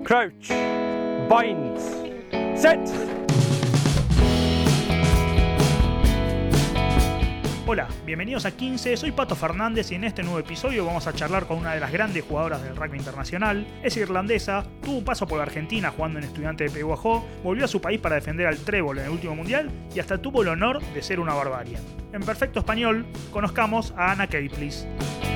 Crouch. Bind. Set. Hola, bienvenidos a 15, soy Pato Fernández y en este nuevo episodio vamos a charlar con una de las grandes jugadoras del rugby internacional. Es irlandesa, tuvo un paso por Argentina jugando en Estudiantes de Pehuajó, volvió a su país para defender al trébol en el último mundial y hasta tuvo el honor de ser una barbarie. En perfecto español, conozcamos a Anna Caplice.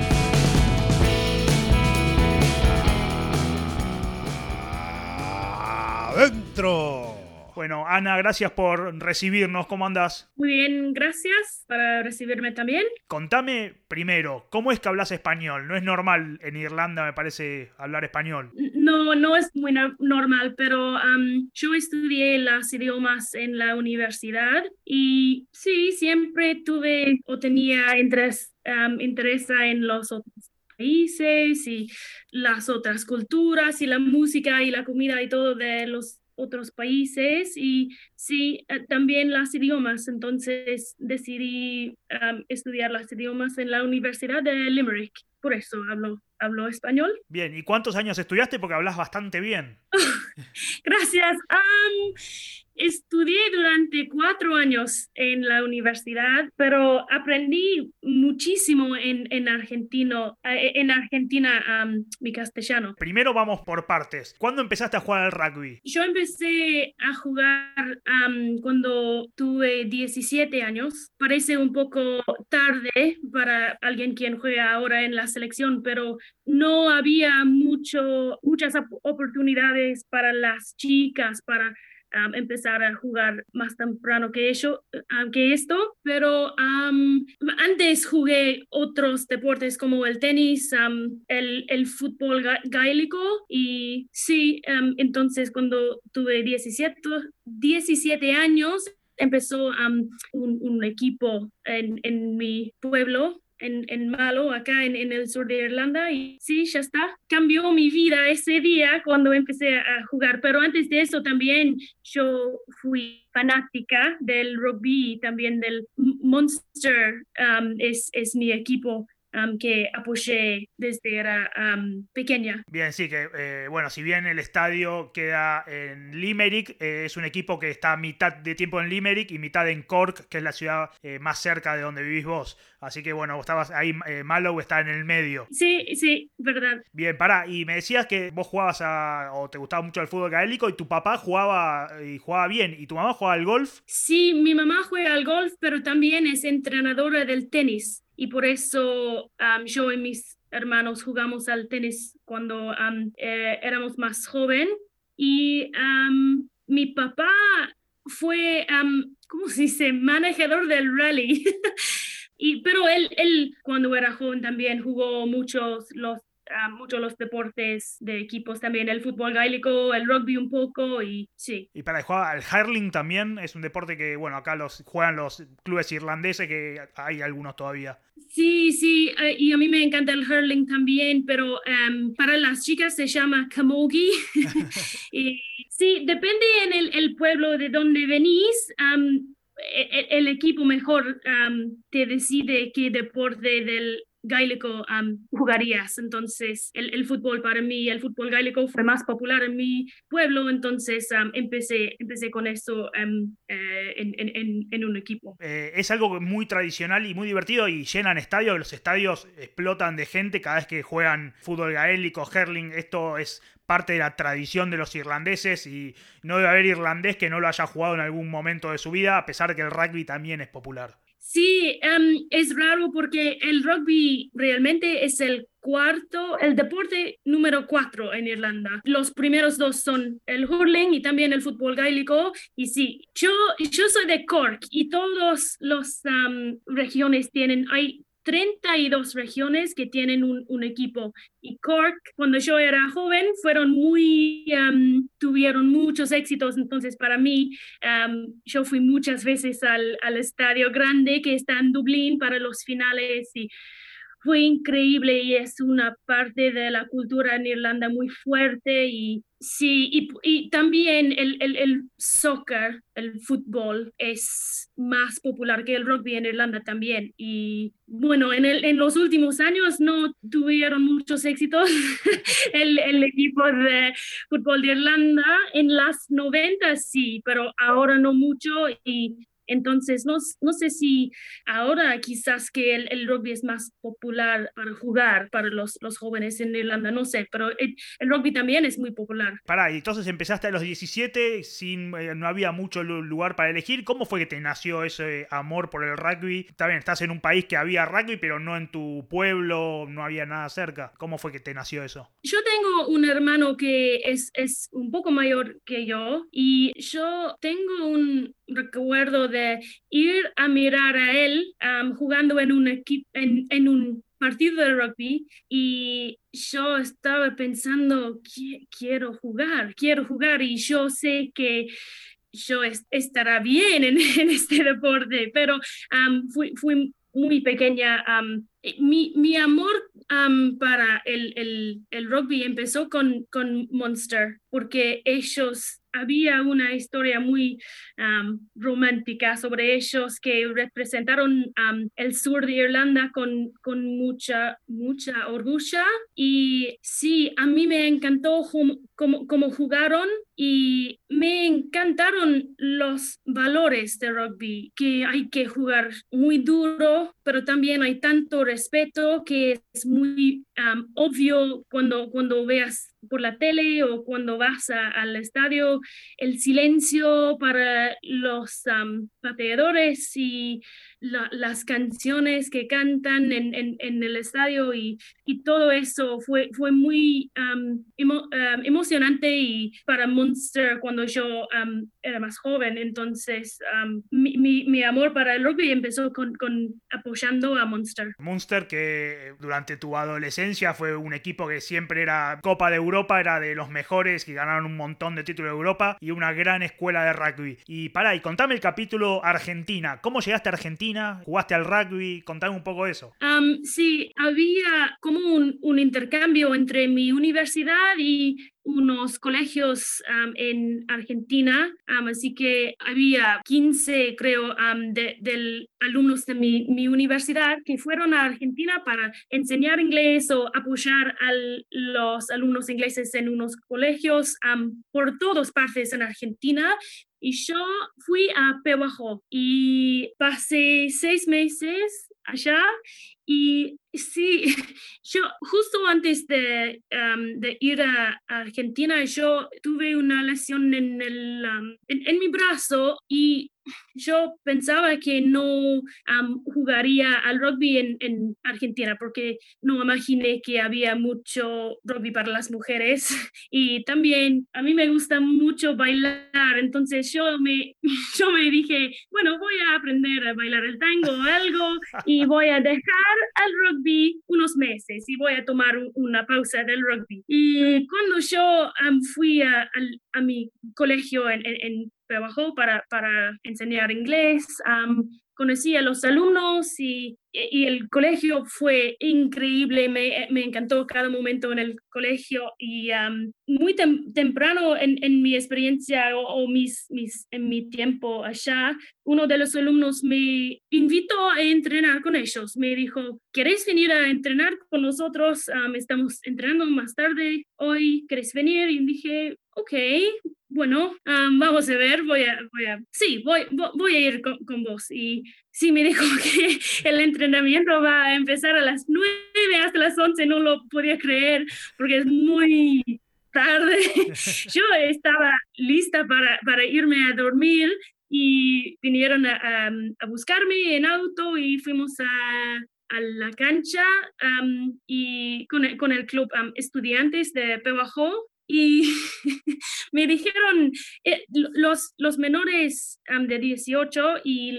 ¡Adentro! Bueno, Ana, gracias por recibirnos. ¿Cómo andás? Muy bien, gracias por recibirme también. Contame primero, ¿cómo es que hablas español? No es normal en Irlanda, me parece, hablar español. No es muy normal, pero yo estudié los idiomas en la universidad y sí, siempre tuve o tenía interés en los otros países y las otras culturas y la música y la comida y todo de los otros países y sí, también los idiomas. Entonces decidí estudiar los idiomas en la Universidad de Limerick. Por eso hablo español. Bien, ¿y cuántos años estudiaste? Porque hablas bastante bien. Gracias. Estudié durante 4 años en la universidad, pero aprendí muchísimo en Argentina, mi castellano. Primero vamos por partes. ¿Cuándo empezaste a jugar al rugby? Yo empecé a jugar cuando tuve 17 años. Parece un poco tarde para alguien quien juega ahora en la selección, pero no había muchas oportunidades para las chicas para empezar a jugar más temprano que esto, pero antes jugué otros deportes como el tenis, el fútbol gaélico y sí, entonces cuando tuve 17 años empezó un equipo en mi pueblo, en Malo, acá en el sur de Irlanda, y sí, ya está. Cambió mi vida ese día cuando empecé a jugar, pero antes de eso también yo fui fanática del rugby y también del Munster, es mi equipo que apoyé desde era pequeña. Bien, sí, que bueno, si bien el estadio queda en Limerick, es un equipo que está mitad de tiempo en Limerick y mitad en Cork, que es la ciudad más cerca de donde vivís vos. Así que bueno, vos estabas ahí, Mallow está en el medio. Sí, verdad. Bien, pará, y me decías que vos jugabas o te gustaba mucho el fútbol gaélico y tu papá jugaba bien, ¿y tu mamá jugaba al golf? Sí, mi mamá juega al golf, pero también es entrenadora del tenis. Y por eso yo y mis hermanos jugamos al tenis cuando éramos más joven. Y mi papá fue, ¿cómo se dice? Manejador del rally. Pero él cuando era joven también jugó muchos los deportes de equipos también, el fútbol gaélico, el rugby un poco y sí. Y para jugar al hurling también es un deporte que, bueno, acá juegan los clubes irlandeses, que hay algunos todavía. Sí, y a mí me encanta el hurling también, pero para las chicas se llama camogie. Y, sí, depende en el pueblo de donde venís. El equipo mejor te decide qué deporte del gaélico jugarías. Entonces el fútbol para mí, el fútbol gaélico fue más popular en mi pueblo, entonces empecé con eso en un equipo. Es algo muy tradicional y muy divertido y llenan estadios, los estadios explotan de gente cada vez que juegan fútbol gaélico, hurling. Esto es parte de la tradición de los irlandeses y no debe haber irlandés que no lo haya jugado en algún momento de su vida, a pesar de que el rugby también es popular. Sí, es raro porque el rugby realmente es el deporte número 4 en Irlanda. Los primeros 2 son el hurling y también el fútbol gaélico. Y sí, yo soy de Cork y todas las regiones hay 32 regiones que tienen un equipo. Y Cork, cuando yo era joven, tuvieron muchos éxitos. Entonces, para mí, yo fui muchas veces al estadio grande que está en Dublín para los finales y fue increíble y es una parte de la cultura en Irlanda muy fuerte y sí, y también el soccer, el fútbol es más popular que el rugby en Irlanda también. Y bueno, en los últimos años no tuvieron muchos éxitos el equipo de fútbol de Irlanda. En las 90 sí, pero ahora no mucho y entonces no sé si ahora quizás que el rugby es más popular para jugar para los jóvenes en Irlanda, no sé, pero el rugby también es muy popular. Pará, y entonces empezaste a los 17, no había mucho lugar para elegir. ¿Cómo fue que te nació ese amor por el rugby? Está bien, estás en un país que había rugby, pero no en tu pueblo, no había nada cerca. ¿Cómo fue que te nació eso? Yo tengo un hermano que es un poco mayor que yo y yo tengo un recuerdo de ir a mirar a él jugando en un equipo, en un partido de rugby y yo estaba pensando, quiero jugar y yo sé que yo estará bien en este deporte, pero fui muy pequeña. Mi amor para el rugby empezó con Munster, porque había una historia muy romántica sobre ellos que representaron el sur de Irlanda con mucha orgullo. Y sí, a mí me encantó cómo jugaron y me encantaron los valores de rugby, que hay que jugar muy duro, pero también hay tanto respeto que es muy obvio cuando veas por la tele o cuando vas al estadio, el silencio para los pateadores y las canciones que cantan en el estadio y todo eso fue muy emocionante y para Munster cuando yo era más joven. Entonces, mi amor para el rugby empezó con apoyando a Munster. Munster, que durante tu adolescencia fue un equipo que siempre era Copa de Europa, era de los mejores, que ganaron un montón de títulos de Europa y una gran escuela de rugby. Y pará, y contame el capítulo Argentina. ¿Cómo llegaste a Argentina? ¿Jugaste al rugby? Contame un poco eso. Sí, había como un intercambio entre mi universidad y unos colegios en Argentina, así que había 15, creo, de alumnos de mi universidad que fueron a Argentina para enseñar inglés o apoyar a los alumnos ingleses en unos colegios por todas partes en Argentina. Y yo fui a Pehuajó y pasé 6 meses allá y sí, yo justo antes de ir a Argentina, yo tuve una lesión en mi brazo y yo pensaba que no jugaría al rugby en Argentina porque no imaginé que había mucho rugby para las mujeres y también a mí me gusta mucho bailar, entonces yo me dije, bueno, voy a aprender a bailar el tango o algo y voy a dejar al rugby unos meses y voy a tomar una pausa del rugby. Y cuando yo fui a mi colegio en Pehuajó para enseñar inglés, conocí a los alumnos y el colegio fue increíble, me encantó cada momento en el colegio y muy temprano en mi experiencia o en mi tiempo allá, uno de los alumnos me invitó a entrenar con ellos, me dijo, ¿queréis venir a entrenar con nosotros? Estamos entrenando más tarde hoy, ¿queréis venir? Y dije, ok, bueno, vamos a ver, voy a ir con vos. Y sí, me dijo que el entrenamiento va a empezar a las 9 hasta las 11, no lo podía creer porque es muy tarde. Yo estaba lista para irme a dormir y vinieron a buscarme en auto y fuimos a la cancha y con el club estudiantes de Pehuajó. Y me dijeron, los menores de 18 y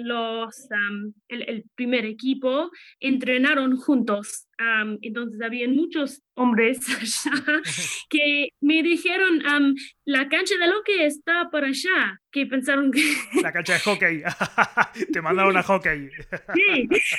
el primer equipo entrenaron juntos. Entonces había muchos hombres allá que me dijeron, la cancha de hockey está por allá, que pensaron que... La cancha de hockey. Te mandaron a hockey. Sí.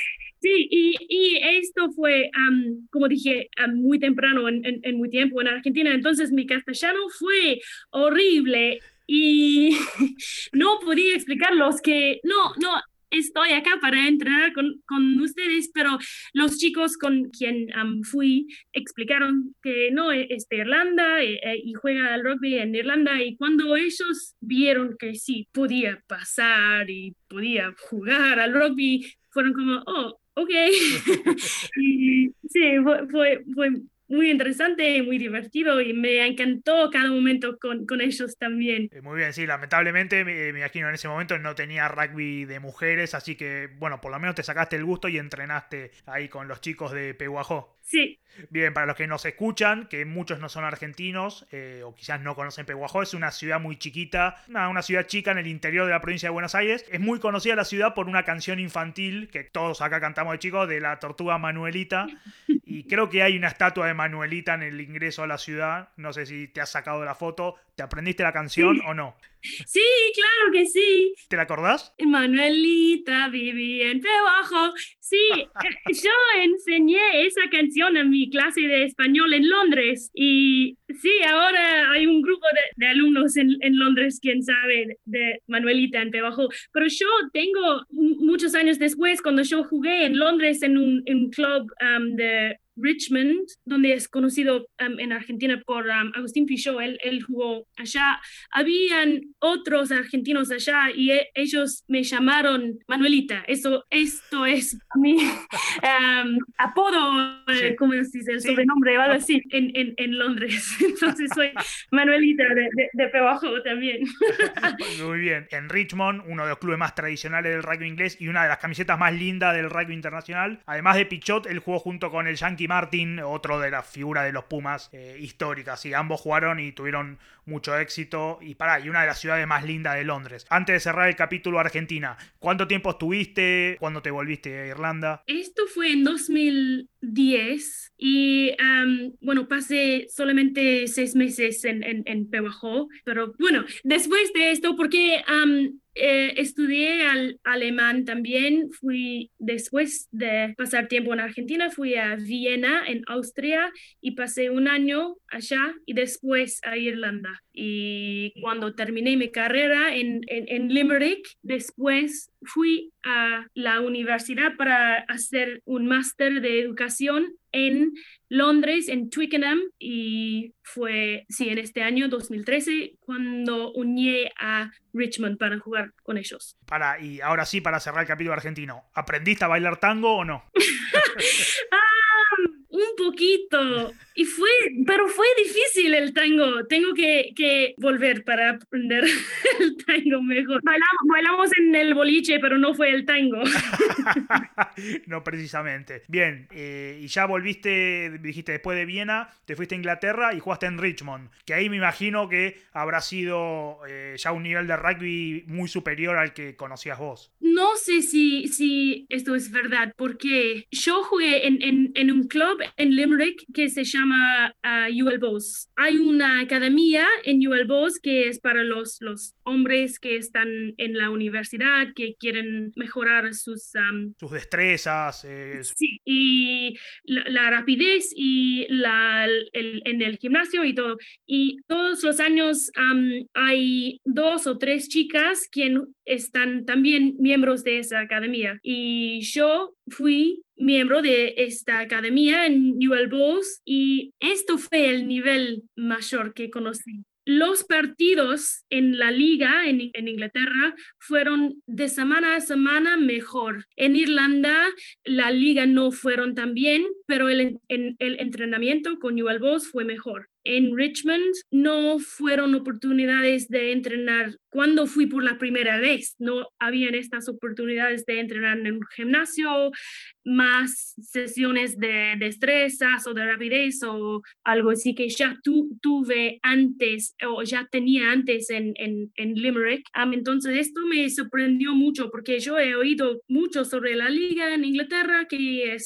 Sí, y esto fue, como dije, muy temprano en mi tiempo en Argentina, entonces mi castellano fue horrible y no podía explicarlos que no, estoy acá para entrenar con ustedes, pero los chicos con quien fui explicaron que no, es de Irlanda y juega al rugby en Irlanda y cuando ellos vieron que sí, podía pasar y podía jugar al rugby, fueron como, oh, ok. Y sí, fue muy interesante y muy divertido y me encantó cada momento con ellos también. Muy bien, sí, lamentablemente me imagino en ese momento no tenía rugby de mujeres, así que bueno, por lo menos te sacaste el gusto y entrenaste ahí con los chicos de Pehuajó. Sí, Bien, para los que nos escuchan, que muchos no son argentinos o quizás no conocen Pehuajó, es una ciudad muy chiquita, una ciudad chica en el interior de la provincia de Buenos Aires. Es muy conocida la ciudad por una canción infantil que todos acá cantamos de chicos, de la tortuga Manuelita. Y creo que hay una estatua de Manuelita en el ingreso a la ciudad. No sé si te has sacado la foto. ¿Te aprendiste la canción o no? sí, claro que sí. ¿Te la acordás? Manuelita vivía en Pehuajó. Sí, yo enseñé esa canción en mi clase de español en Londres y sí, ahora hay un grupo de alumnos en Londres quien sabe de Manuelita en Pehuajó. Pero yo tengo muchos años después, cuando yo jugué en Londres en un club de Richmond, donde es conocido en Argentina por Agustín Pichot, él jugó allá. Habían otros argentinos allá y ellos me llamaron Manuelita. Esto es mi apodo, Sí. como se dice, el Sí. sobrenombre o algo así, en Londres. Entonces soy Manuelita de Pehuajó también. Muy bien. En Richmond, uno de los clubes más tradicionales del rugby inglés y una de las camisetas más lindas del rugby internacional. Además de Pichot, él jugó junto con el Yankee Martin, otro de las figuras de los Pumas históricas. Y ambos jugaron y tuvieron mucho éxito. Y una de las ciudades más lindas de Londres. Antes de cerrar el capítulo Argentina, ¿cuánto tiempo estuviste? ¿Cuándo te volviste a Irlanda? Esto fue en 2010 y bueno, pasé solamente 6 meses en Pehuajó, pero bueno, después de esto, porque estudié alemán también, fui después de pasar tiempo en Argentina, fui a Viena, en Austria, y pasé un año allá y después a Irlanda. Y cuando terminé mi carrera en Limerick, después fui a la universidad para hacer un máster de educación en Londres, en Twickenham, y fue, sí, en este año 2013 cuando uní a Richmond para jugar con ellos. Y ahora sí, para cerrar el capítulo argentino, ¿aprendiste a bailar tango o no? Un poquito, pero fue difícil el tango. Tengo que volver para aprender el tango mejor. Bailamos en el boliche, pero no fue el tango. No precisamente. Bien, y ya volviste, dijiste, después de Viena, te fuiste a Inglaterra y jugaste en Richmond, que ahí me imagino que habrá sido ya un nivel de rugby muy superior al que conocías vos. No sé si esto es verdad, porque yo jugué en un club en Limerick que se llama UL Bows. Hay una academia en UL Bows que es para los hombres que están en la universidad, que quieren mejorar sus destrezas. Sí, y la rapidez y en el gimnasio y todo. Y todos los años hay 2 o 3 chicas quien están también miembros de esa academia. Y yo fui miembro de esta academia en UL Bows y esto fue el nivel mayor que conocí. Los partidos en la liga en Inglaterra fueron de semana a semana mejor. En Irlanda la liga no fueron tan bien, pero el entrenamiento con UL Bows fue mejor. En Richmond no fueron oportunidades de entrenar. Cuando fui por la primera vez, no habían estas oportunidades de entrenar en un gimnasio, más sesiones de destrezas o de rapidez o algo así que ya tuve antes o ya tenía antes en Limerick. Entonces esto me sorprendió mucho porque yo he oído mucho sobre la liga en Inglaterra, que es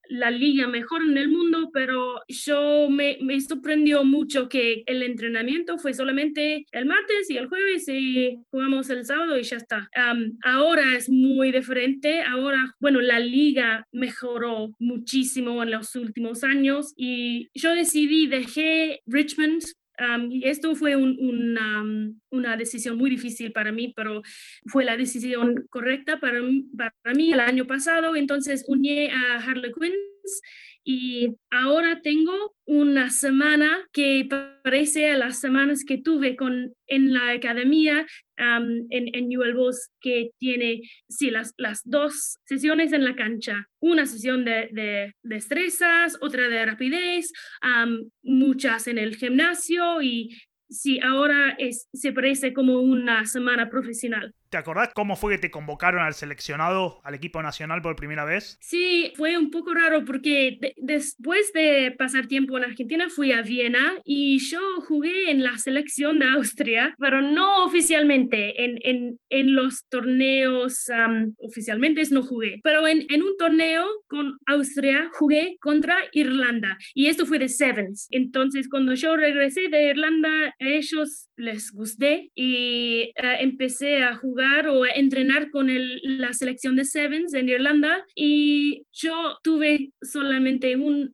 la liga mejor en el mundo, pero me sorprendió mucho que el entrenamiento fue solamente el martes y el jueves y jugamos el sábado y ya está. Ahora es muy diferente. Ahora, bueno, la liga mejoró muchísimo en los últimos años y yo dejé Richmond. Y esto fue una decisión muy difícil para mí, pero fue la decisión correcta para mí el año pasado. Entonces uní a Harlequins y ahora tengo una semana que parece a las semanas que tuve en la academia en Newell Boss, que tiene sí, las dos sesiones en la cancha. Una sesión de destrezas, otra de rapidez, muchas en el gimnasio y sí, ahora se parece como una semana profesional. ¿Te acordás cómo fue que te convocaron al seleccionado, al equipo nacional por primera vez? Sí, fue un poco raro porque después de pasar tiempo en Argentina fui a Viena y yo jugué en la selección de Austria, pero no oficialmente. En los torneos oficialmente no jugué, pero en un torneo con Austria jugué contra Irlanda y esto fue de Sevens. Entonces cuando yo regresé de Irlanda, a ellos les gusté y empecé a jugar o a entrenar con la selección de Sevens en Irlanda y yo tuve solamente un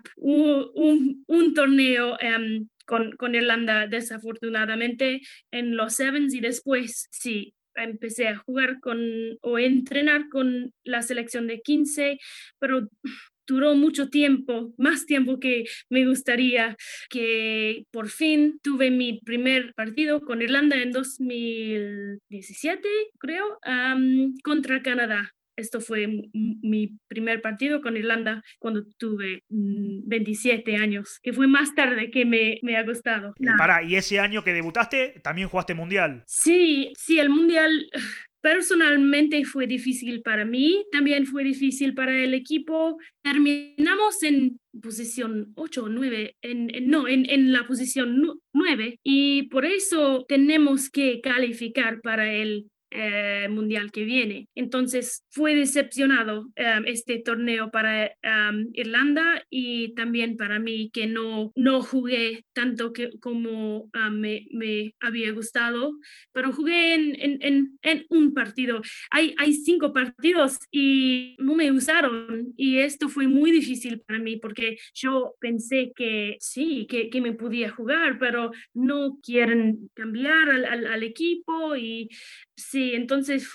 torneo con Irlanda desafortunadamente en los Sevens y después sí empecé a jugar o entrenar con la selección de 15, pero duró mucho tiempo, más tiempo que me gustaría, que por fin tuve mi primer partido con Irlanda en 2017, creo, contra Canadá. Esto fue mi primer partido con Irlanda cuando tuve 27 años, que fue más tarde que me ha gustado. ¿Y ese año que debutaste, también jugaste mundial? Sí, el mundial personalmente fue difícil para mí, también fue difícil para el equipo. Terminamos en posición 8 o 9, en la posición 9 y por eso tenemos que calificar para el mundial que viene. Entonces fue decepcionado este torneo para Irlanda y también para mí que no jugué tanto como me había gustado, pero jugué en un partido. Hay 5 partidos y no me usaron y esto fue muy difícil para mí porque yo pensé que sí, que me podía jugar, pero no quieren cambiar al equipo y sí, entonces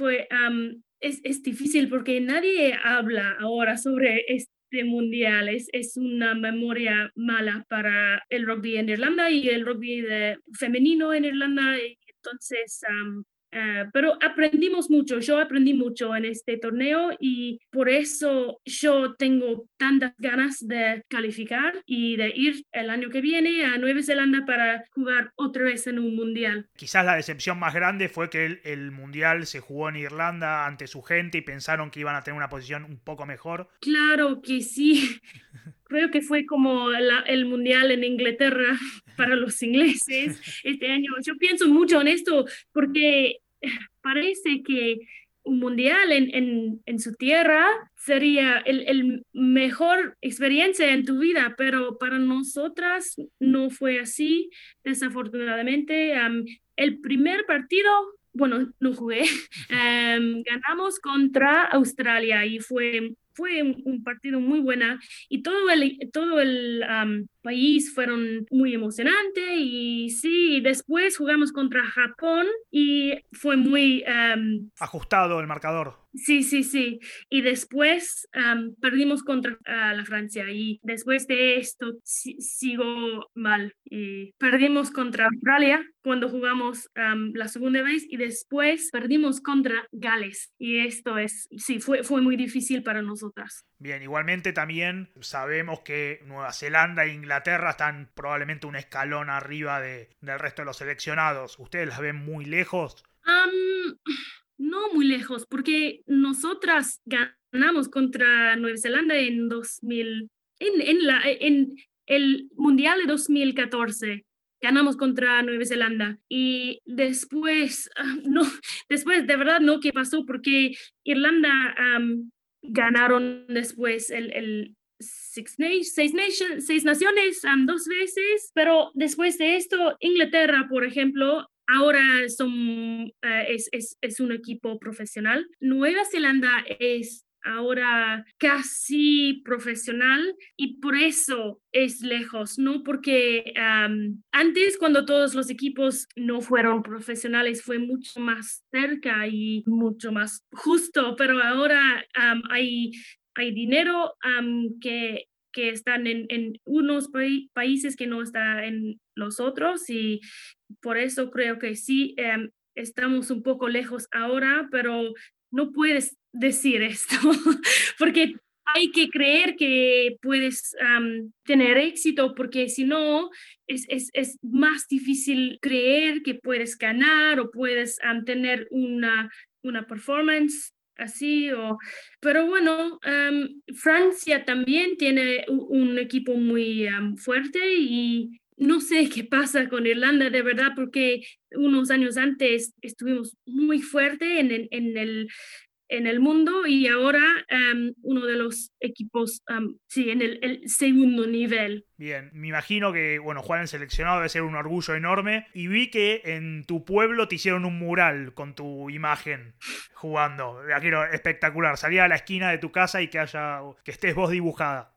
es difícil porque nadie habla ahora sobre este mundial. Es una memoria mala para el rugby en Irlanda y el rugby femenino en Irlanda. Entonces, pero aprendimos mucho, yo aprendí mucho en este torneo y por eso yo tengo tantas ganas de calificar y de ir el año que viene a Nueva Zelanda para jugar otra vez en un mundial. Quizás la decepción más grande fue que el mundial se jugó en Irlanda ante su gente y pensaron que iban a tener una posición un poco mejor. Claro que sí. Creo que fue como el mundial en Inglaterra para los ingleses este año. Yo pienso mucho en esto porque parece que un mundial en su tierra sería el mejor experiencia en tu vida, pero para nosotras no fue así, desafortunadamente. El primer partido, bueno, no jugué, ganamos contra Australia y fue un partido muy bueno y todo el país fueron muy emocionante y sí, después jugamos contra Japón y fue muy ajustado el marcador. Sí. Y después perdimos contra la Francia y después de esto sigo mal. Y perdimos contra Australia cuando jugamos la segunda vez y después perdimos contra Gales. Y esto fue muy difícil para nosotras. Bien, igualmente también sabemos que Nueva Zelanda e Inglaterra están probablemente un escalón arriba del resto de los seleccionados. ¿Ustedes las ven muy lejos? No muy lejos, porque nosotras ganamos contra Nueva Zelanda en el Mundial de 2014. Ganamos contra Nueva Zelanda y después, después de verdad no qué pasó porque Irlanda ganaron después Seis Naciones 2 veces, pero después de esto, Inglaterra, por ejemplo, ahora es un equipo profesional. Nueva Zelanda es ahora casi profesional y por eso es lejos, ¿no? Porque antes, cuando todos los equipos no fueron profesionales, fue mucho más cerca y mucho más justo, pero ahora hay dinero que están en unos países que no están en los otros y por eso creo que sí, estamos un poco lejos ahora, pero no puedes decir esto porque hay que creer que puedes tener éxito, porque si no, es más difícil creer que puedes ganar o puedes tener una performance así. Pero bueno, Francia también tiene un equipo muy fuerte y no sé qué pasa con Irlanda de verdad, porque unos años antes estuvimos muy fuerte en el mundo y ahora uno de los equipos, sí, en el segundo nivel. Bien, me imagino que, bueno, jugar en seleccionado debe ser un orgullo enorme. Y vi que en tu pueblo te hicieron un mural con tu imagen jugando. Aquello espectacular. Salí a la esquina de tu casa y que estés vos dibujada.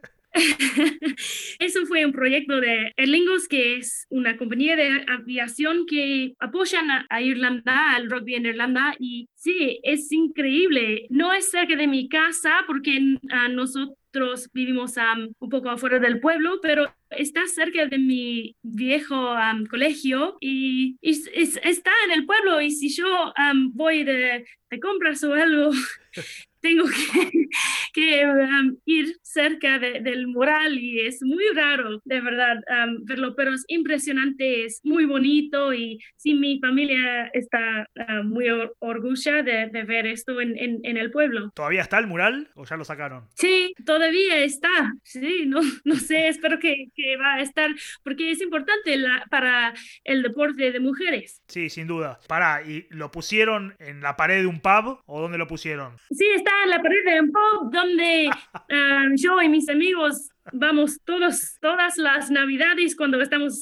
Eso fue un proyecto de Aer Lingus, que es una compañía de aviación que apoyan a Irlanda, al rugby en Irlanda, y sí, es increíble. No es cerca de mi casa porque nosotros vivimos un poco afuera del pueblo, pero está cerca de mi viejo colegio y está en el pueblo, y si yo voy de compras o algo, tengo que ir cerca del mural y es muy raro, de verdad, verlo, pero es impresionante, es muy bonito y sí, mi familia está muy orgullosa de ver esto en el pueblo. ¿Todavía está el mural o ya lo sacaron? Sí, todavía está, sí, no sé, espero que va a estar, porque es importante para el deporte de mujeres. Sí, sin duda. Pará, ¿y lo pusieron en la pared de un pub o dónde lo pusieron? Sí, está en la pared de un pub donde yo y mis amigos vamos todas las navidades cuando estamos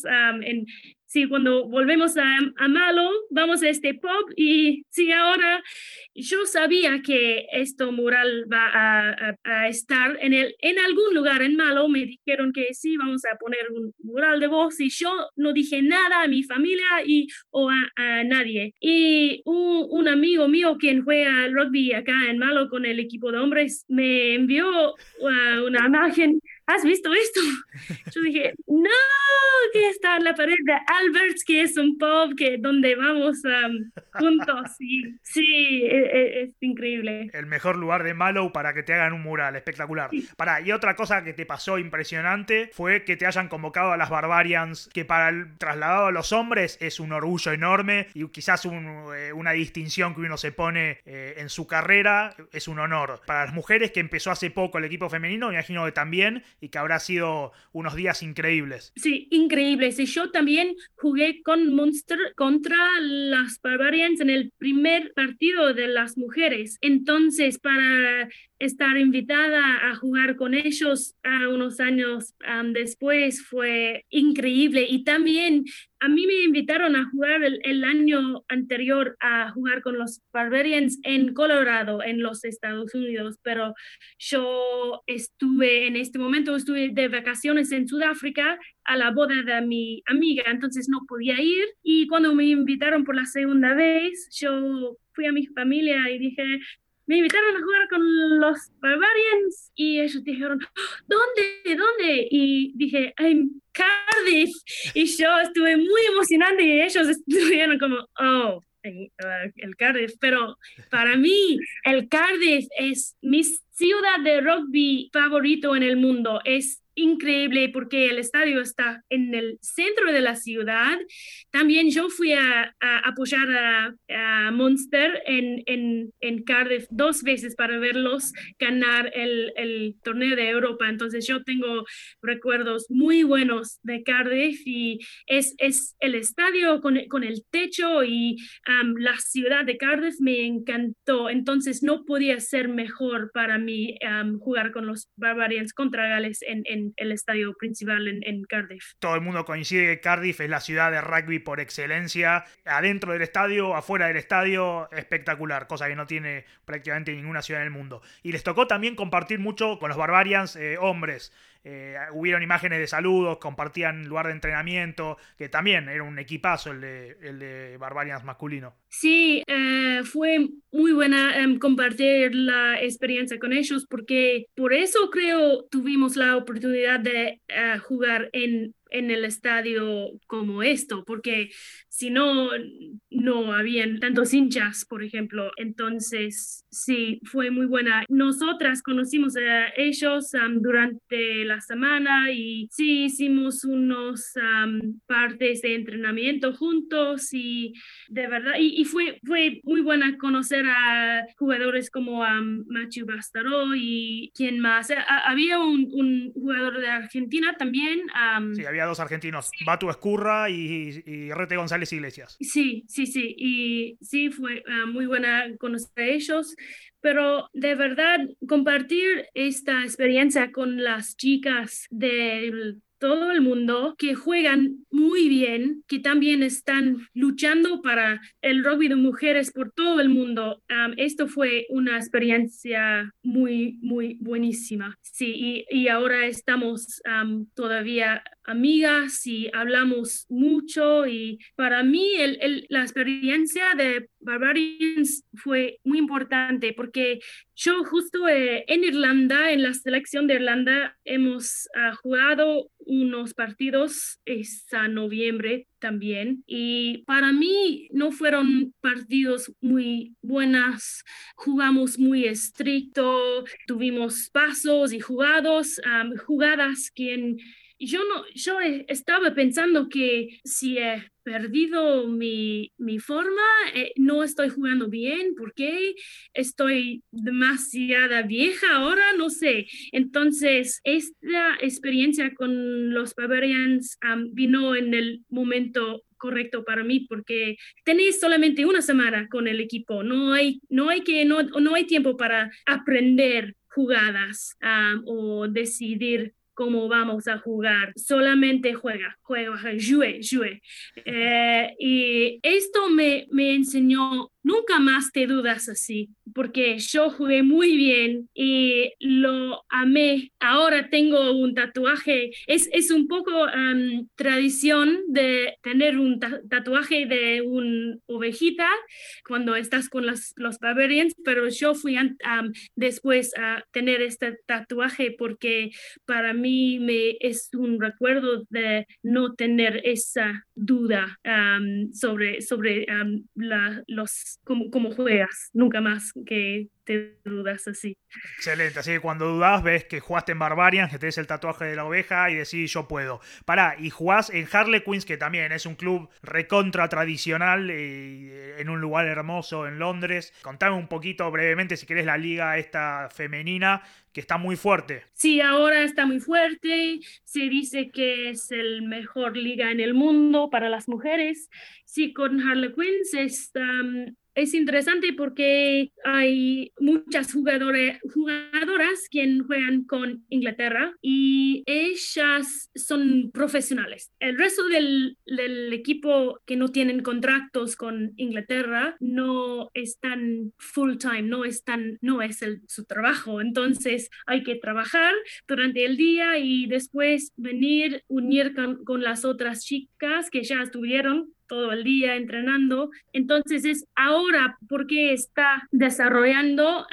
sí, cuando volvemos a Malo, vamos a este pub y sí, ahora yo sabía que este mural va a estar en algún lugar en Malo. Me dijeron que sí, vamos a poner un mural de voz y yo no dije nada a mi familia o a nadie. Y un amigo mío quien juega rugby acá en Malo con el equipo de hombres me envió una imagen. ¿Has visto esto? Yo dije, no, que está en la pared de Alberts, que es un pub donde vamos juntos. Y, sí, es increíble. El mejor lugar de Mallow para que te hagan un mural, espectacular. Sí. Pará, y otra cosa que te pasó impresionante fue que te hayan convocado a las Barbarians, que para el trasladado a los hombres es un orgullo enorme y quizás una distinción que uno se pone en su carrera, es un honor. Para las mujeres, que empezó hace poco el equipo femenino, me imagino que también, y que habrá sido unos días increíbles. Sí, increíble. Sí, yo también jugué con Munster contra las Barbarians en el primer partido de las mujeres. Entonces, para estar invitada a jugar con ellos unos años después fue increíble. Y también a mí me invitaron a jugar el año anterior a jugar con los Barbarians en Colorado, en los Estados Unidos, pero yo estuve de vacaciones en Sudáfrica a la boda de mi amiga, entonces no podía ir, y cuando me invitaron por la segunda vez, yo fui a mi familia y dije, me invitaron a jugar con los Barbarians, y ellos dijeron, ¿dónde? Y dije, en Cardiff, y yo estuve muy emocionada y ellos estuvieron como, oh, el Cardiff, pero para mí el Cardiff es mi ciudad de rugby favorito en el mundo. Es increíble porque el estadio está en el centro de la ciudad. También yo fui a apoyar a Munster en Cardiff 2 veces para verlos ganar el torneo de Europa. Entonces yo tengo recuerdos muy buenos de Cardiff y es el estadio con el techo y la ciudad de Cardiff me encantó. Entonces no podía ser mejor para mí jugar con los Barbarians contra Gales en el estadio principal en Cardiff. Todo el mundo coincide que Cardiff es la ciudad de rugby por excelencia. Adentro del estadio, afuera del estadio, espectacular, cosa que no tiene prácticamente ninguna ciudad en el mundo. Y les tocó también compartir mucho con los Barbarians hombres. Hubieron imágenes de saludos, compartían lugar de entrenamiento, que también era un equipazo el de Barbarians masculino. Sí, fue muy buena compartir la experiencia con ellos porque por eso creo tuvimos la oportunidad de jugar en el estadio como esto, porque si no, no habían tantos hinchas, por ejemplo. Entonces, sí, fue muy buena. Nosotras conocimos a ellos durante la semana y sí hicimos unos partes de entrenamiento juntos y de verdad, y fue muy buena conocer a jugadores como Matthew Bastaró y quién más. Había un jugador de Argentina también. Sí, había dos argentinos, sí. Batu Escurra y Rete González Iglesias. Sí, y sí, fue muy buena conocer a ellos, pero de verdad compartir esta experiencia con las chicas del todo el mundo que juegan muy bien, que también están luchando para el rugby de mujeres por todo el mundo. Esto fue una experiencia muy, muy buenísima. Sí, y ahora estamos todavía amigas y hablamos mucho y para mí la experiencia de Barbarians fue muy importante porque yo justo en Irlanda, en la selección de Irlanda, hemos jugado unos partidos hasta noviembre también y para mí no fueron partidos muy buenos, jugamos muy estricto, tuvimos pasos y jugadas que yo estaba pensando que si he perdido mi forma, no estoy jugando bien, ¿por qué? Estoy demasiada vieja ahora, no sé. Entonces, esta experiencia con los Barbarians vino en el momento correcto para mí porque tenéis solamente una semana con el equipo, no hay tiempo para aprender jugadas o decidir cómo vamos a jugar, solamente juega, jouer. Y esto me enseñó, nunca más te dudas así, porque yo jugué muy bien y lo amé. Ahora tengo un tatuaje, es un poco tradición de tener un tatuaje de una ovejita cuando estás con los Barbarians, pero yo fui después a tener este tatuaje porque para mí es un recuerdo de no tener esa duda sobre cómo juegas, nunca más que te dudas así. Excelente, así que cuando dudás ves que jugaste en Barbarians, que tenés el tatuaje de la oveja y decís yo puedo. Pará, y jugás en Harlequins, que también es un club recontra tradicional en un lugar hermoso en Londres. Contame un poquito brevemente si querés la liga esta femenina, que está muy fuerte. Sí, ahora está muy fuerte, se dice que es el mejor liga en el mundo para las mujeres. Sí, con Harlequins es interesante porque hay muchas jugadoras que juegan con Inglaterra y ellas son profesionales. El resto del equipo que no tienen contratos con Inglaterra no están full time, no es su trabajo. Entonces hay que trabajar durante el día y después unir con las otras chicas que ya estuvieron todo el día entrenando. Entonces es ahora porque está desarrollando,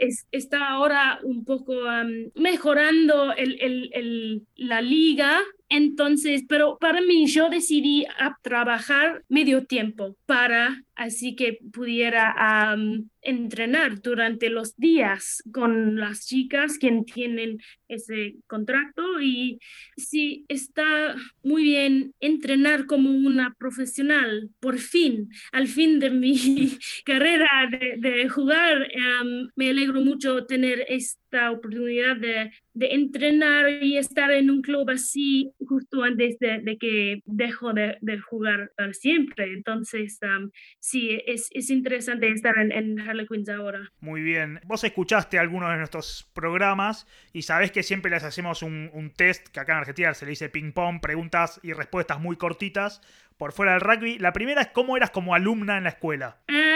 está ahora un poco mejorando la liga. Entonces, pero para mí yo decidí a trabajar medio tiempo para así que pudiera entrenar durante los días con las chicas quien tienen ese contrato y sí está muy bien entrenar como una profesional por fin, al fin de mi carrera de jugar. Me alegro mucho tener esta oportunidad de entrenar y estar en un club así justo antes de que dejo de jugar para siempre. Entonces, sí, es interesante estar en Harlequins ahora. Muy bien. Vos escuchaste algunos de nuestros programas y sabés que siempre les hacemos un test que acá en Argentina se le dice ping pong, preguntas y respuestas muy cortitas por fuera del rugby. La primera es ¿cómo eras como alumna en la escuela?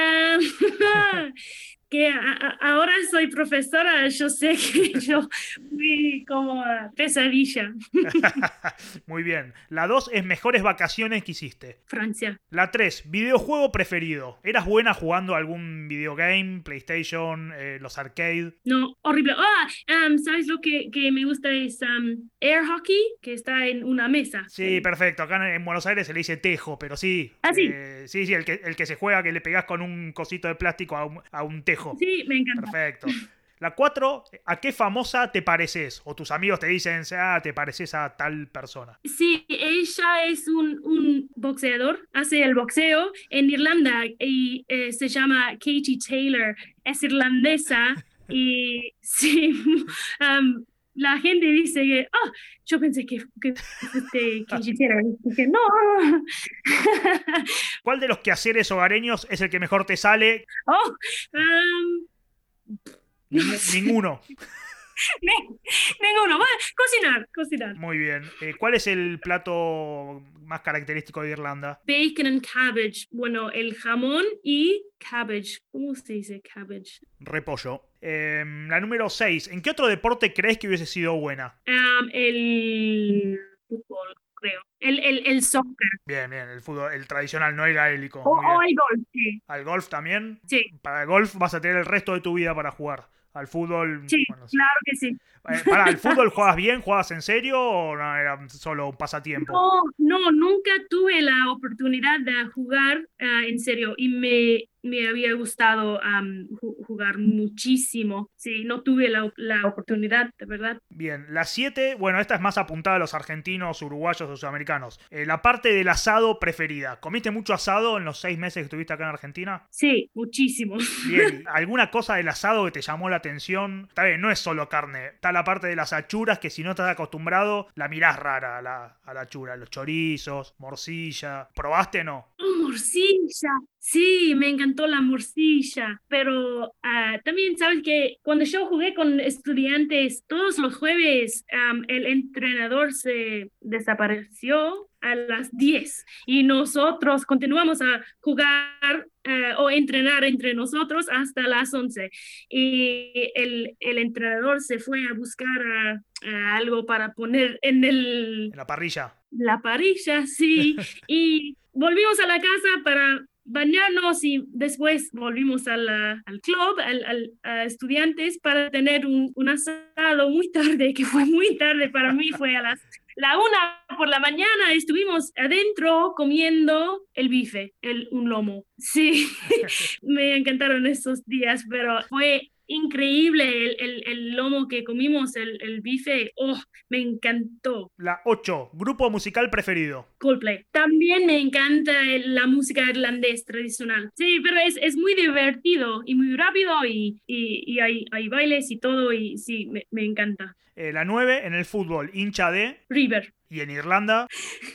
Que ahora soy profesora, yo sé que yo fui como pesadilla. Muy bien. La 2 es mejores vacaciones que hiciste. Francia. La 3, videojuego preferido. ¿Eras buena jugando algún videogame, PlayStation, los arcade? No, horrible. ¿Sabes lo que me gusta es air hockey, que está en una mesa? Sí, perfecto. Acá en Buenos Aires se le dice tejo, pero sí. Sí. Sí, el que se juega, que le pegás con un cosito de plástico a un tejo. Sí, me encanta. Perfecto. La 4, ¿a qué famosa te pareces? O tus amigos te dicen, te pareces a tal persona. Sí, ella es un boxeador, hace el boxeo en Irlanda y se llama Katie Taylor, es irlandesa y sí, la gente dice que, yo pensé que Katie Taylor, que no. ¿Cuál de los quehaceres hogareños es el que mejor te sale? Ninguno. Ninguno. Cocinar. Muy bien. ¿Cuál es el plato más característico de Irlanda? Bacon and cabbage. Bueno, el jamón y cabbage. ¿Cómo se dice cabbage? Repollo. La número 6. ¿En qué otro deporte crees que hubiese sido buena? El fútbol, creo. El soccer. Bien, el fútbol, el tradicional, no el gaélico. O el golf, sí. ¿Al golf también? Sí. Para el golf vas a tener el resto de tu vida para jugar. Al fútbol... Sí, bueno, claro que sí. ¿El fútbol juegas bien? ¿Juegas en serio o no era solo un pasatiempo? No, nunca tuve la oportunidad de jugar en serio y me había gustado jugar muchísimo. Sí, no tuve la oportunidad, de verdad. Bien, la 7, bueno, esta es más apuntada a los argentinos, uruguayos o sudamericanos. La parte del asado preferida. ¿Comiste mucho asado en los 6 meses que estuviste acá en Argentina? Sí, muchísimo. Bien, ¿alguna cosa del asado que te llamó la atención? Está bien, no es solo carne. Está la parte de las achuras que si no estás acostumbrado, la mirás rara a la achura. Los chorizos, morcilla. ¿Probaste o no? Morcilla. Sí, me encantó la morcilla, pero también sabes que cuando yo jugué con estudiantes todos los jueves, el entrenador se desapareció a las 10 y nosotros continuamos a jugar o entrenar entre nosotros hasta las 11 y el entrenador se fue a buscar algo para poner en la parrilla. La parrilla, sí, y volvimos a la casa para bañarnos y después volvimos al club, a estudiantes para tener un asado muy tarde, que fue muy tarde para mí, fue a la 1 por la mañana, estuvimos adentro comiendo el bife, un lomo. Sí, me encantaron esos días, pero fue increíble el lomo que comimos, el bife, me encantó. La 8, grupo musical preferido. Coldplay. También me encanta la música irlandés tradicional. Sí, pero es muy divertido y muy rápido y hay bailes y todo y sí, me encanta. La 9, en el fútbol, hincha de... River. ¿Y en Irlanda?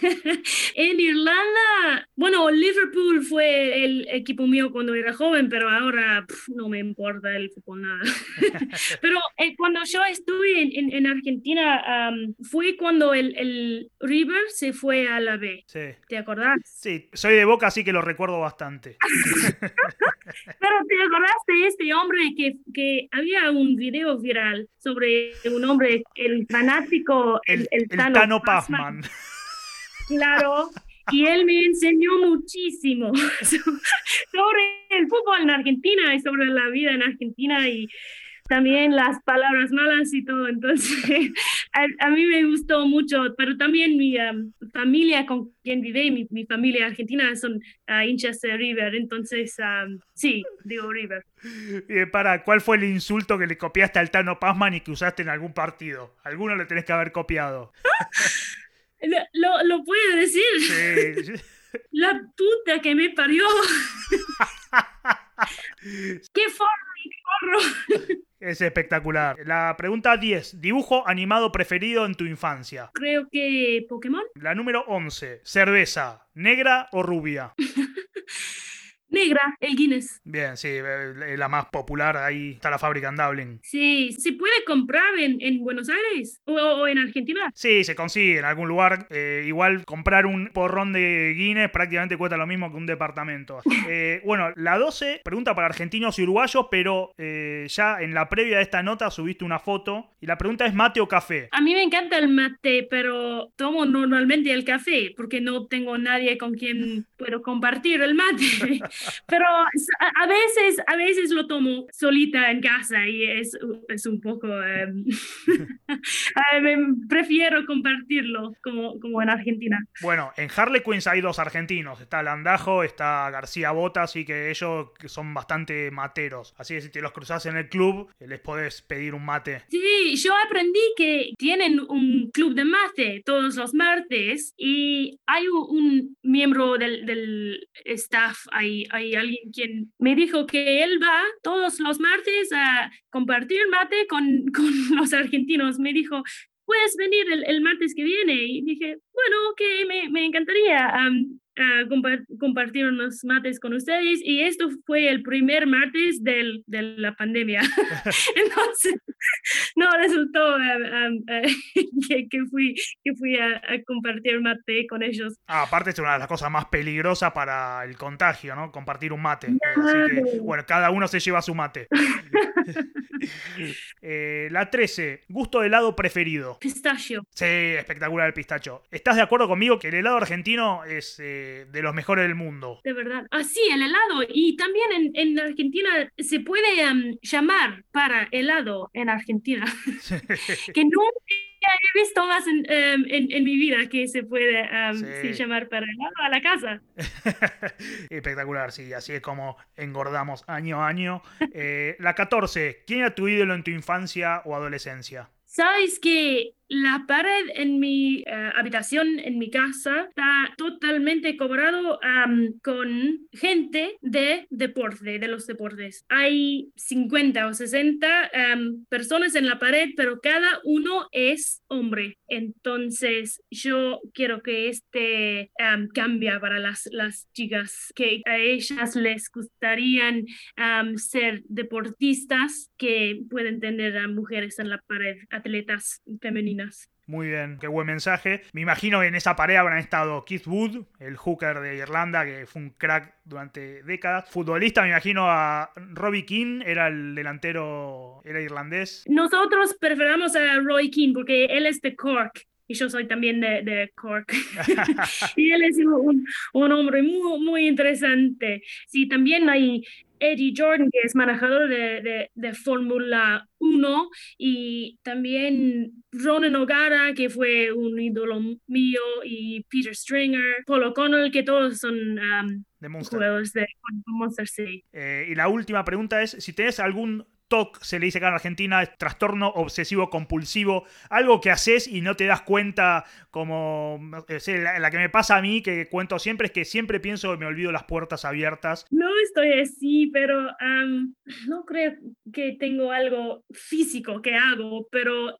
En Irlanda, bueno, Liverpool fue el equipo mío cuando era joven, pero ahora no me importa el fútbol nada. Pero cuando yo estuve en Argentina, fue cuando el River se fue a la B. Sí. ¿Te acordás? Sí, soy de Boca, así que lo recuerdo bastante. Pero ¿te acordás de este hombre que había un video viral sobre un hombre, el fanático, el Tano Pazman? Claro, y él me enseñó muchísimo sobre el fútbol en Argentina y sobre la vida en Argentina y también las palabras malas y todo. Entonces, a mí me gustó mucho, pero también mi familia con quien vive, mi familia argentina son hinchas de River, entonces sí, digo River. ¿Cuál fue el insulto que le copiaste al Tano Pazman y que usaste en algún partido? Alguno le tenés que haber copiado. ¿Lo puedo decir? Sí. La puta que me parió. ¡Qué forro y forro! Es espectacular. La pregunta 10. Dibujo animado preferido en tu infancia. Creo que Pokémon. La número 11. Cerveza, ¿negra o rubia? Negra, el Guinness. Bien, sí, la más popular. Ahí está la fábrica en Dublin. Sí, ¿se puede comprar en Buenos Aires o en Argentina? Sí, se consigue en algún lugar. Igual comprar un porrón de Guinness prácticamente cuesta lo mismo que un departamento. Bueno, la 12, pregunta para argentinos y uruguayos, pero ya en la previa de esta nota subiste una foto y la pregunta es ¿mate o café? A mí me encanta el mate, pero tomo normalmente el café porque no tengo nadie con quien puedo compartir el mate. Pero a veces lo tomo solita en casa y es un poco... prefiero compartirlo como en Argentina. Bueno, en Harlequins hay dos argentinos. Está Landajo, está García Bota, así que ellos son bastante materos. Así que si te los cruzás en el club, les podés pedir un mate. Sí, yo aprendí que tienen un club de mate todos los martes y hay un miembro del staff, hay alguien quien me dijo que él va todos los martes a compartir mate con los argentinos. Me dijo, ¿puedes venir el martes que viene? Y dije, bueno, ok, me encantaría compartir unos mates con ustedes. Y esto fue el primer martes de la pandemia. Entonces, no resultó que fui a compartir mate con ellos. Aparte es una de las cosas más peligrosas para el contagio, ¿no? Compartir un mate. Así que, bueno, cada uno se lleva su mate. La 13, gusto de helado preferido. Pistachio. Sí, espectacular el pistacho. ¿Estás de acuerdo conmigo que el helado argentino es de los mejores del mundo? De verdad. Sí, el helado. Y también en Argentina se puede llamar para helado en Argentina. Que nunca he visto más en mi vida que se puede sí, llamar para helado a la casa. Espectacular, sí. Así es como engordamos año a año. La 14, ¿quién era tu ídolo en tu infancia o adolescencia? ¿Sabes que la pared en mi habitación, en mi casa, está totalmente cobrado con gente de deporte, de los deportes? Hay 50 o 60 personas en la pared, pero cada uno es hombre. Entonces, yo quiero que cambie para las chicas, que a ellas les gustaría ser deportistas, que pueden tener a mujeres en la pared, atletas femeninas. Muy bien, qué buen mensaje. Me imagino que en esa pared habrán estado Keith Wood, el hooker de Irlanda, que fue un crack durante décadas. Futbolista, me imagino a Robbie Keane, era el delantero, era irlandés. Nosotros preferamos a Roy Keane porque él es de Cork. Y yo soy también de Cork. Y él es un hombre muy, muy interesante. Sí, también hay Eddie Jordan, que es manejador de Fórmula 1, y también Ronan O'Gara, que fue un ídolo mío, y Peter Stringer, Paul O'Connell, que todos son de Monster. jugadores de Monster City. Y la última pregunta es, si tenés algún TOC, se le dice acá en Argentina, es trastorno obsesivo compulsivo, algo que haces y no te das cuenta, como la que me pasa a mí, que cuento siempre, es que siempre pienso que me olvido las puertas abiertas. No estoy así, pero no creo que tengo algo físico que hago, pero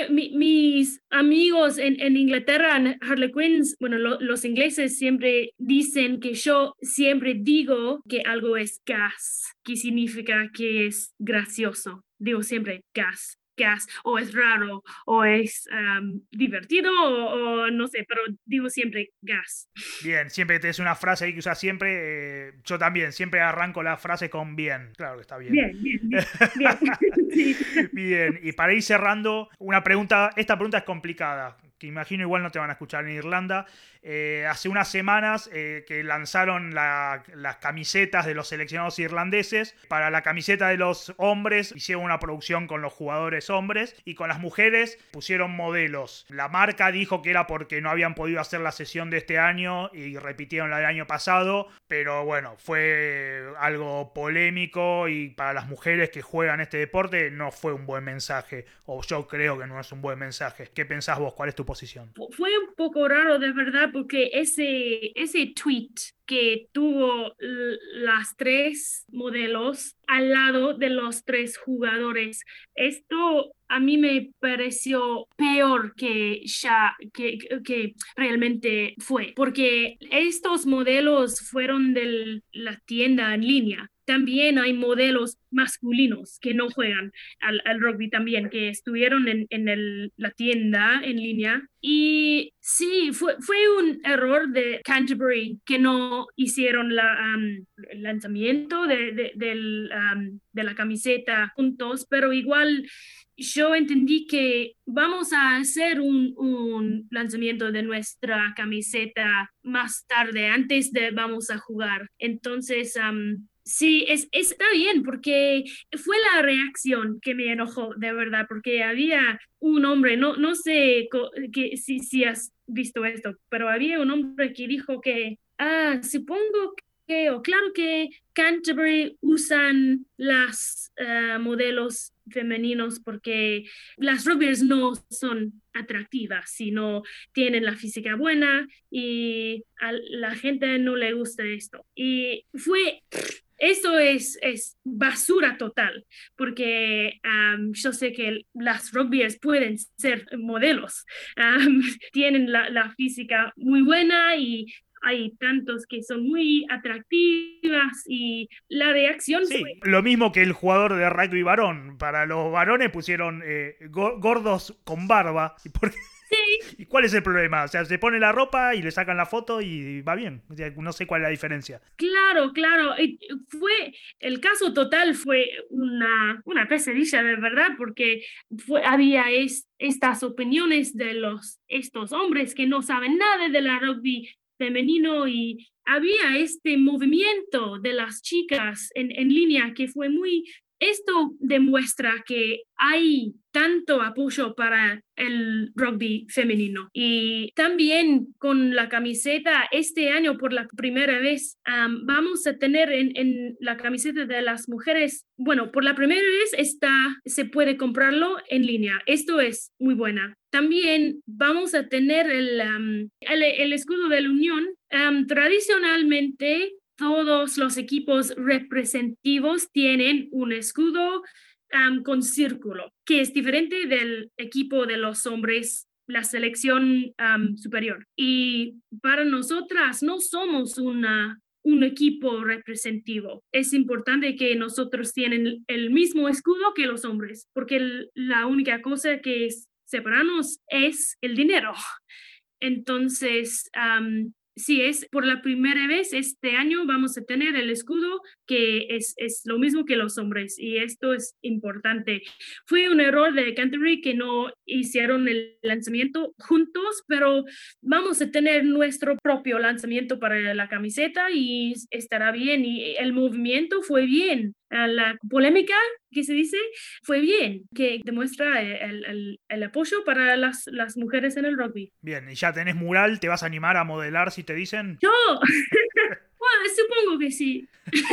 mis amigos en Inglaterra, en Harlequins, bueno, los ingleses siempre dicen que yo siempre digo que algo es gas, que significa que es gracioso. Digo siempre gas, o es raro, o es divertido, o no sé, pero digo siempre gas. Bien, siempre tenés una frase ahí que usas siempre. Yo también, siempre arranco la frase con bien. Claro que está bien. Bien. Sí. Bien, y para ir cerrando, esta pregunta es complicada. que imagino igual no te van a escuchar en Irlanda. Hace unas semanas que lanzaron las camisetas de los seleccionados irlandeses. Para la camiseta de los hombres hicieron una producción con los jugadores hombres y con las mujeres pusieron modelos. La marca dijo que era porque no habían podido hacer la sesión de este año y repitieron la del año pasado, pero bueno, fue algo polémico y para las mujeres que juegan este deporte no fue un buen mensaje, o yo creo que no es un buen mensaje. ¿Qué pensás vos? ¿Cuál es tu posición? Fue un poco raro de verdad porque ese tweet que tuvo las tres modelos al lado de los tres jugadores, esto a mí me pareció peor que realmente fue, porque estos modelos fueron de la tienda en línea. También hay modelos masculinos que no juegan al rugby también, que estuvieron en la tienda en línea. Y sí, fue un error de Canterbury que no hicieron el lanzamiento de la camiseta juntos, pero igual yo entendí que vamos a hacer un lanzamiento de nuestra camiseta más tarde, antes de vamos a jugar. Entonces, sí, está bien, porque fue la reacción que me enojó, de verdad, porque había un hombre, no sé si has visto esto, pero había un hombre que dijo que, supongo o claro que Canterbury usan las modelos femeninos porque las rugbyers no son atractivas, sino tienen la física buena y a la gente no le gusta esto. Y eso es basura total, porque yo sé que las rugbyers pueden ser modelos, tienen la física muy buena y hay tantos que son muy atractivas y la reacción sí, fue... lo mismo que el jugador de rugby varón. Para los varones pusieron gordos con barba. Sí, ¿Y cuál es el problema? O sea, se pone la ropa y le sacan la foto y va bien. O sea, no sé cuál es la diferencia. claro. El caso total fue una pesadilla de verdad, porque había estas opiniones de estos hombres que no saben nada de la rugby femenino y había este movimiento de las chicas en línea que fue muy... Esto demuestra que hay tanto apoyo para el rugby femenino. Y también con la camiseta, este año por la primera vez vamos a tener en la camiseta de las mujeres, bueno, por la primera vez se puede comprarlo en línea. Esto es muy buena. También vamos a tener el escudo de la Unión. Tradicionalmente, todos los equipos representativos tienen un escudo con círculo, que es diferente del equipo de los hombres, la selección superior. Y para nosotras no somos un equipo representativo. Es importante que nosotros tienen el mismo escudo que los hombres, porque la única cosa que separamos es el dinero. Entonces, sí, es por la primera vez este año vamos a tener el escudo que es lo mismo que los hombres y esto es importante. Fue un error de Canterbury que no hicieron el lanzamiento juntos, pero vamos a tener nuestro propio lanzamiento para la camiseta y estará bien y el movimiento fue bien. La polémica que se dice fue bien, que demuestra el apoyo para las mujeres en el rugby. Bien, y ya tenés mural, ¿te vas a animar a modelar si te dicen? Yo, bueno, supongo que sí.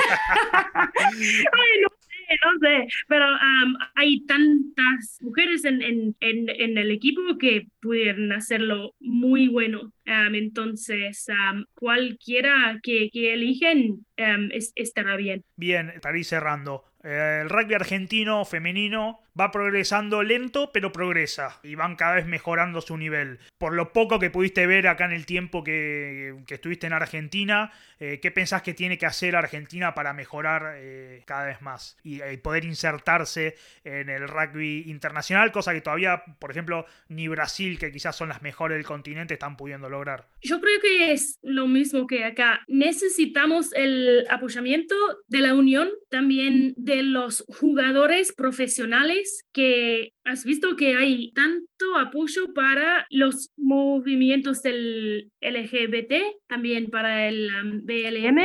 Ay, no sé, pero hay tantas mujeres en el equipo que pudieran hacerlo muy bueno. Entonces, cualquiera que eligen estará bien. Bien, para ir cerrando. El rugby argentino femenino va progresando lento, pero progresa. Y van cada vez mejorando su nivel. Por lo poco que pudiste ver acá en el tiempo que estuviste en Argentina, ¿qué pensás que tiene que hacer Argentina para mejorar cada vez más? Y poder insertarse en el rugby internacional, cosa que todavía, por ejemplo, ni Brasil, que quizás son las mejores del continente, están pudiendo lograr. Yo creo que es lo mismo que acá. Necesitamos el apoyamiento de la Unión, también de los jugadores profesionales que has visto que hay tanto apoyo para los movimientos del LGBT, también para el BLM,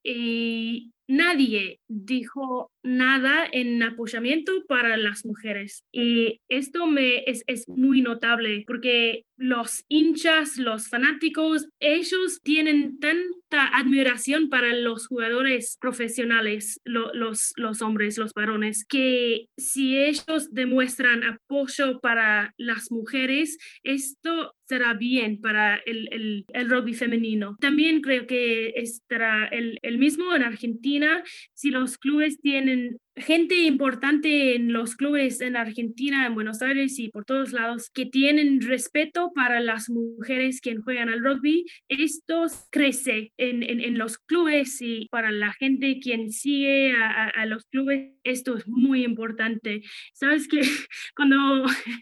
y nadie dijo nada en apoyamiento para las mujeres. Y esto es muy notable porque los hinchas, los fanáticos, ellos tienen tanta admiración para los jugadores profesionales, los hombres, los varones, que si ellos demuestran apoyo para las mujeres, esto será bien para el rugby femenino. También creo que estará el mismo en Argentina. Si los clubes tienen gente importante en los clubes en Argentina, en Buenos Aires y por todos lados, que tienen respeto para las mujeres que juegan al rugby, esto crece en los clubes y para la gente quien sigue a los clubes, esto es muy importante. Sabes que cuando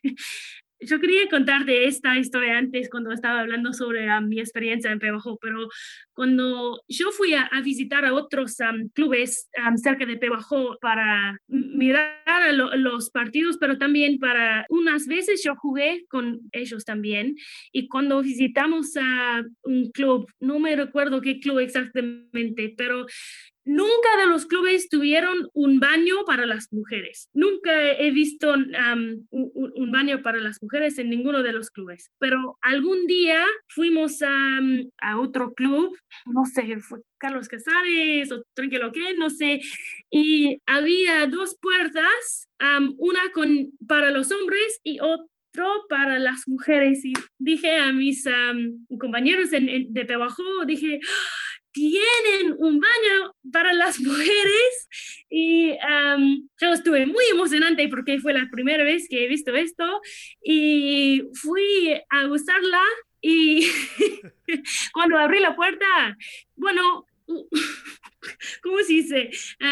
yo quería contarte esta historia antes cuando estaba hablando sobre mi experiencia en Pehuajó, pero cuando yo fui a visitar a otros clubes cerca de Pehuajó para mirar a los partidos, pero también para unas veces yo jugué con ellos también. Y cuando visitamos a un club, no me recuerdo qué club exactamente, pero nunca de los clubes tuvieron un baño para las mujeres. Nunca he visto un baño para las mujeres en ninguno de los clubes. Pero algún día fuimos a otro club, no sé, fue Carlos Casares o Tranquilo que, no sé, y había dos puertas, una para los hombres y otra para las mujeres. Y dije a mis compañeros de Pehuajó, dije, tienen un baño para las mujeres y yo estuve muy emocionante porque fue la primera vez que he visto esto y fui a usarla y cuando abrí la puerta, bueno, ¿cómo se dice?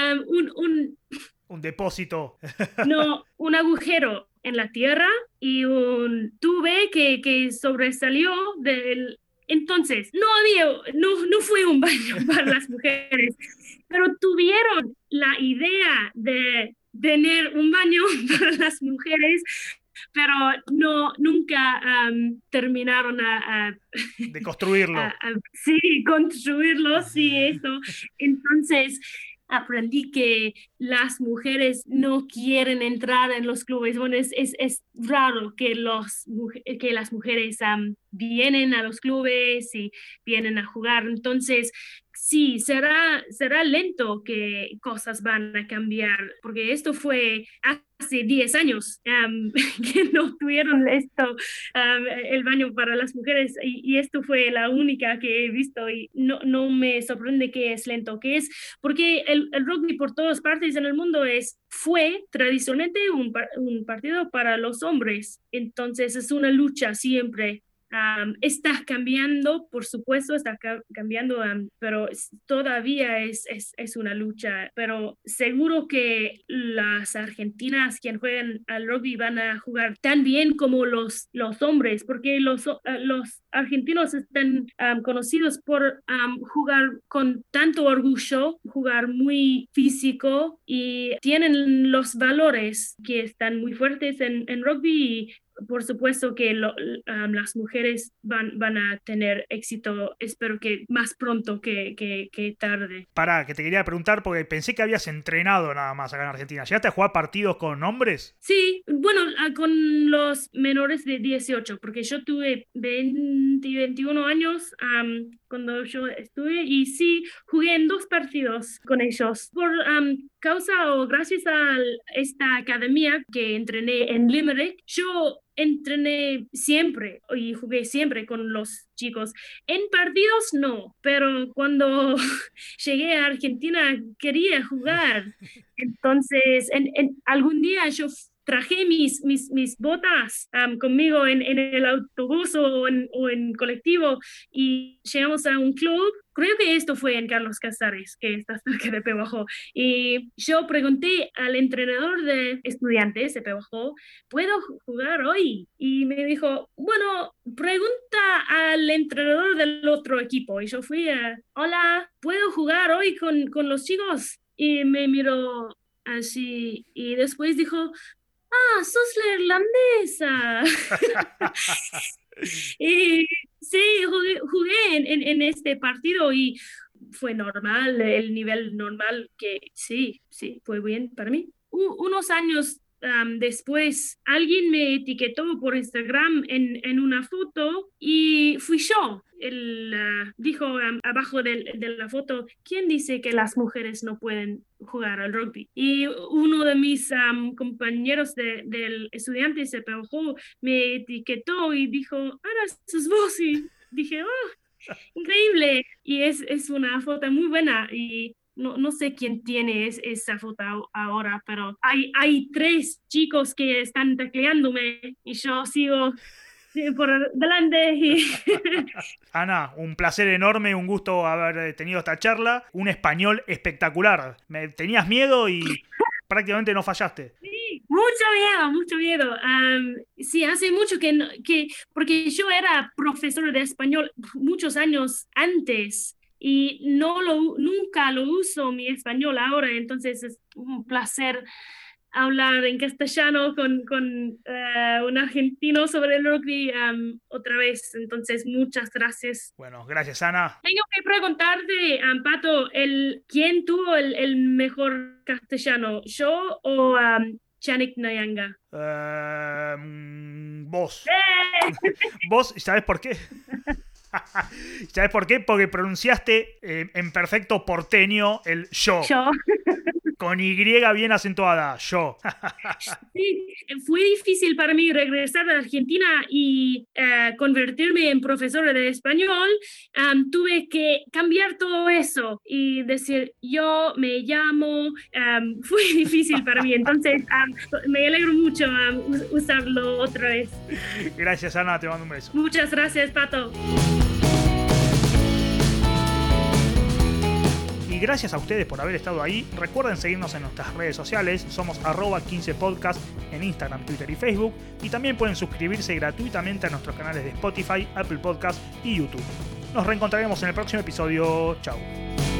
Un depósito. No, un agujero en la tierra y un tube que sobresalió del. Entonces, no fue un baño para las mujeres, pero tuvieron la idea de tener un baño para las mujeres, pero nunca terminaron de construirlo. Sí, construirlo, sí, eso. Entonces, aprendí que las mujeres no quieren entrar en los clubes. Bueno, es raro que las mujeres vienen a los clubes y vienen a jugar. Entonces, sí, será lento que cosas van a cambiar, porque esto fue hace 10 años que no tuvieron el baño para las mujeres y esto fue la única que he visto y no me sorprende que es lento, que es porque el rugby por todas partes en el mundo fue tradicionalmente un partido para los hombres, entonces es una lucha siempre. Está cambiando, por supuesto, está cambiando, pero todavía es una lucha. Pero seguro que las argentinas quien juegan al rugby van a jugar tan bien como los hombres, porque los argentinos están conocidos por jugar con tanto orgullo, jugar muy físico y tienen los valores que están muy fuertes en rugby y por supuesto que las mujeres van a tener éxito, espero que más pronto que tarde. Pará, que te quería preguntar porque pensé que habías entrenado nada más acá en Argentina. ¿Llegaste a jugar partidos con hombres? Sí, bueno, con los menores de 18, porque yo tuve 20, 21 años cuando yo estuve y sí, jugué en 2 partidos con ellos. Por causa o gracias a esta academia que entrené en Limerick, yo entrené siempre y jugué siempre con los chicos. En partidos no, pero cuando llegué a Argentina quería jugar. Entonces, algún día yo traje mis botas conmigo en el autobús o en colectivo y llegamos a un club. Creo que esto fue en Carlos Casares, que está cerca de Pehuajó. Y yo pregunté al entrenador de estudiantes de Pehuajó, ¿puedo jugar hoy? Y me dijo, bueno, pregunta al entrenador del otro equipo. Y yo fui hola, ¿puedo jugar hoy con los chicos? Y me miró, así, y después dijo, ah, sos la irlandesa. Y sí, jugué en este partido y fue normal, el nivel normal que sí, fue bien para mí. Unos años después, alguien me etiquetó por Instagram en una foto y fui yo. Él dijo abajo de la foto, ¿quién dice que las mujeres no pueden jugar al rugby? Y uno de mis compañeros del estudiante se POJ me etiquetó y dijo, Ana, sos vos. Y dije, oh, increíble. Y es una foto muy buena y no sé quién tiene esa foto ahora, pero hay 3 chicos que están tacleándome y yo sigo por delante. Ana, un placer enorme, un gusto haber tenido esta charla. Un español espectacular. Me tenías miedo y prácticamente no fallaste. Sí, mucho miedo. Sí, hace mucho porque yo era profesor de español muchos años antes y nunca lo uso mi español ahora, entonces es un placer hablar en castellano con un argentino sobre el rugby otra vez. Entonces, muchas gracias. Bueno, gracias, Ana. Tengo que preguntarte, Pato, ¿quién tuvo el mejor castellano? ¿Yo o Chanik Nyanga? Vos. ¡Eh! Vos, ¿sabés por qué? ¿Sabés por qué? Porque pronunciaste en perfecto porteño el yo. Yo. Con Y bien acentuada, yo. Sí, fue difícil para mí regresar a Argentina y convertirme en profesora de español. Tuve que cambiar todo eso y decir, yo me llamo. Fue difícil para mí, entonces me alegro mucho usarlo otra vez. Gracias, Ana, te mando un beso. Muchas gracias, Pato. Y gracias a ustedes por haber estado ahí. Recuerden seguirnos en nuestras redes sociales. Somos @15podcast en Instagram, Twitter y Facebook. Y también pueden suscribirse gratuitamente a nuestros canales de Spotify, Apple Podcast y YouTube. Nos reencontraremos en el próximo episodio. Chau.